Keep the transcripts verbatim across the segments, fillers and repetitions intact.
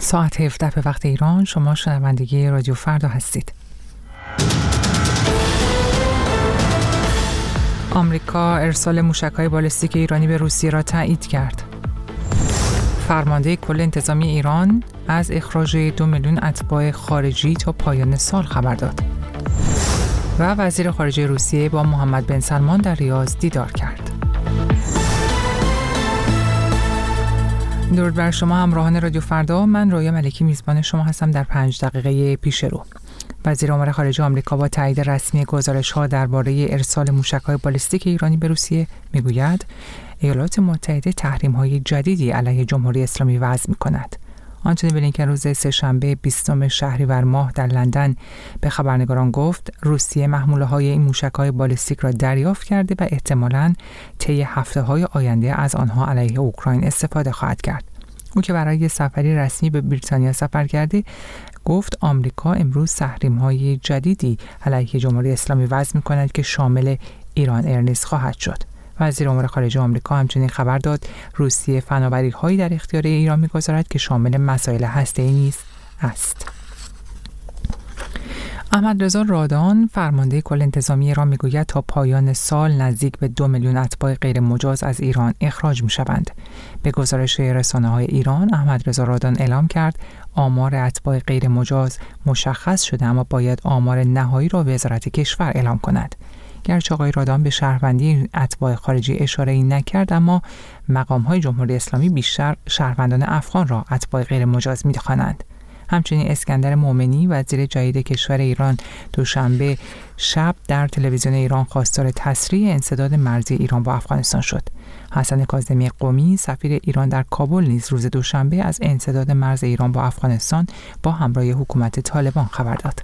ساعت هفده به وقت ایران. شما شنوندگی رادیو فردا هستید. آمریکا ارسال موشک‌های بالستیک ایرانی به روسیه را تایید کرد. فرمانده کل انتظامی ایران از اخراج دو میلیون اتباع خارجی تا پایان سال خبر داد. و وزیر خارجه روسیه با محمد بن سلمان در ریاض دیدار کرد. درود بر شما همراهان رادیو فردا. من رویا ملکی میزبان شما هستم در پنج دقیقه پیش رو. وزیر امور خارجه آمریکا با تایید رسمی گزارش‌ها درباره ارسال موشک‌های بالستیک ایرانی به روسیه میگوید ایالات متحده تحریم‌های جدیدی علیه جمهوری اسلامی وضع می‌کند. آنتونی بلینکن روز سه‌شنبه بیستم شهریور ماه در لندن به خبرنگاران گفت روسیه محموله‌های این موشک‌های بالستیک را دریافت کرده و احتمالاً طی هفته‌های آینده از آنها علیه اوکراین استفاده خواهد کرد. او که برای سفری رسمی به بریتانیا سفر کرده گفت آمریکا امروز تحریم‌های جدیدی علیه جمهوری اسلامی وضع می‌کند که شامل ایران ایر نیز خواهد شد. وزیر امور خارجه آمریکا همچنین خبر داد روسیه فناوری‌هایی در اختیار ایران می‌گذارد که شامل مسائل هسته‌ای نیز است. احمد رضا رادان فرمانده کل انتظامی ایران میگوید تا پایان سال نزدیک به دو میلیون اتباع غیر مجاز از ایران اخراج می‌شوند. به گزارش رسانه‌های ایران احمد رضا رادان اعلام کرد آمار اتباع غیر مجاز مشخص شده اما باید آمار نهایی را وزارت کشور اعلام کند. گرچه آقای رادان به شهروندی اتباع خارجی اشاره‌ای نکرد اما مقام‌های جمهوری اسلامی بیشتر شهروندان افغان را اتباع غیر مجاز می‌خوانند. همچنین اسکندر مومنی وزیر جدید کشور ایران دوشنبه شب در تلویزیون ایران خواستار تسریع انسداد مرزی ایران با افغانستان شد. حسن کاظمی قمی سفیر ایران در کابل نیز روز دوشنبه از انسداد مرز ایران با افغانستان با همراهی حکومت طالبان خبر داد.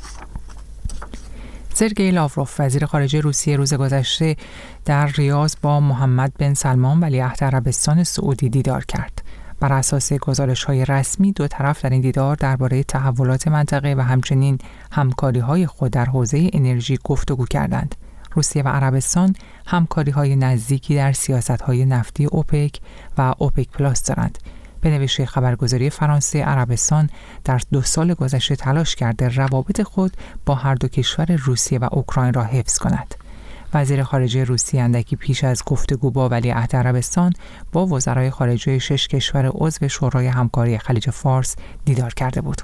سرگئی لاوروف وزیر خارجه روسیه روز گذشته در ریاض با محمد بن سلمان ولیعهد عربستان سعودی دیدار کرد. بر اساس گزارش‌های رسمی دو طرف در این دیدار درباره تحولات منطقه و همچنین همکاری‌های خود در حوزه انرژی گفتگو کردند. روسیه و عربستان همکاری‌های نزدیکی در سیاست‌های نفتی اوپک و اوپک پلاس دارند. به نوشته خبرگزاری فرانسه عربستان در دو سال گذشته تلاش کرده روابط خود با هر دو کشور روسیه و اوکراین را حفظ کند. وزیر خارجه روسیه اندکی پیش از گفتگو با ولیعهد عربستان با وزرای خارجه شش کشور عضو شورای همکاری خلیج فارس دیدار کرده بود.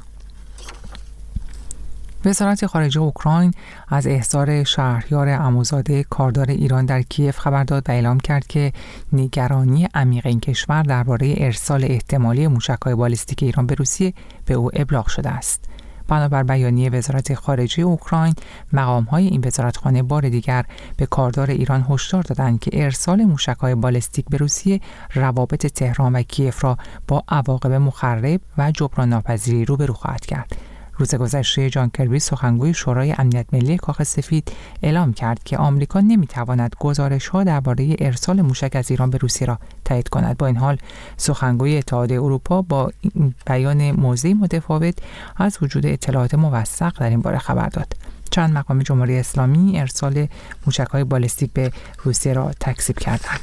وزارت خارجه اوکراین از احضار شهریار عموزاده کاردار ایران در کیف خبر داد و اعلام کرد که نگرانی عمیق این کشور درباره ارسال احتمالی موشک‌های بالستیک ایران به روسیه به او ابلاغ شده است. بنابر بیانیه وزارت خارجه اوکراین مقام‌های این وزارتخانه بار دیگر به کاردار ایران هشدار دادند که ارسال موشک‌های بالستیک به روسیه روابط تهران و کیف را با عواقب مخرب و جبران ناپذیری روبرو خواهد کرد. روز گذشته جان کربی سخنگوی شورای امنیت ملی کاخ سفید اعلام کرد که آمریکا نمیتواند گزارش‌ها درباره ارسال موشک از ایران به روسیه را تایید کند. با این حال سخنگوی اتحادیه اروپا با بیان موضعی متفاوت از وجود اطلاعات موثق در این باره خبر داد. چند مقام جمهوری اسلامی ارسال موشک‌های بالستیک به روسیه را تکذیب کردند.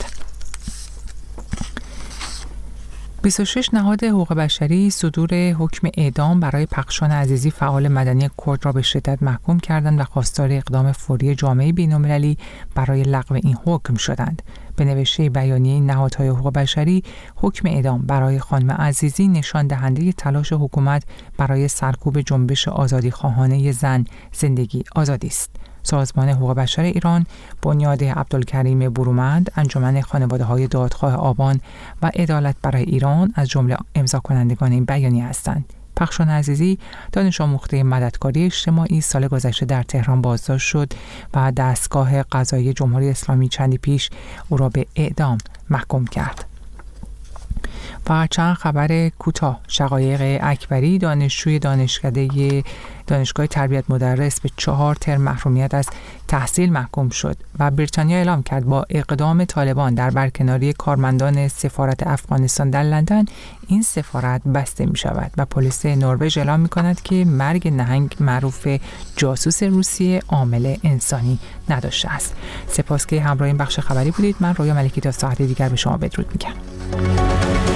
بیست و شش نهاد حقوق بشری صدور حکم اعدام برای پخشان عزیزی فعال مدنی کرد را به شدت محکوم کردند و خواستار اقدام فوری جامعه بین‌المللی برای لغو این حکم شدند. به نوشته بیانیه نهادهای حقوق بشری، حکم اعدام برای خانم عزیزی نشان دهنده تلاش حکومت برای سرکوب جنبش آزادیخواهانه زن، زندگی، آزادی است. سازمان حقوق بشر ایران، بنیاد عبدالکریم برومند، انجمن خانواده‌های دادخواه آبان و عدالت برای ایران از جمله امضا کنندگان این بیانیه هستند. پخشان عزیزی دانش آموخته مددکاری اجتماعی سال گذشته در تهران بازداشت شد و دستگاه قضایی جمهوری اسلامی چندی پیش او را به اعدام محکوم کرد. و چند خبر کوتاه. شقایق اکبری دانشجوی دانشکده دانشگاه تربیت مدرس به چهار ترم محرومیت از تحصیل محکوم شد و بریتانیا اعلام کرد با اقدام طالبان در برکناری کارمندان سفارت افغانستان در لندن این سفارت بسته می شود و پلیس نروژ اعلام می کند که مرگ نهنگ معروف جاسوس روسیه عامل انسانی نداشته است. سپاس که همراه این بخش خبری بودید. من رویا ملکی تا ساعت دیگر به شما بدرود میگم.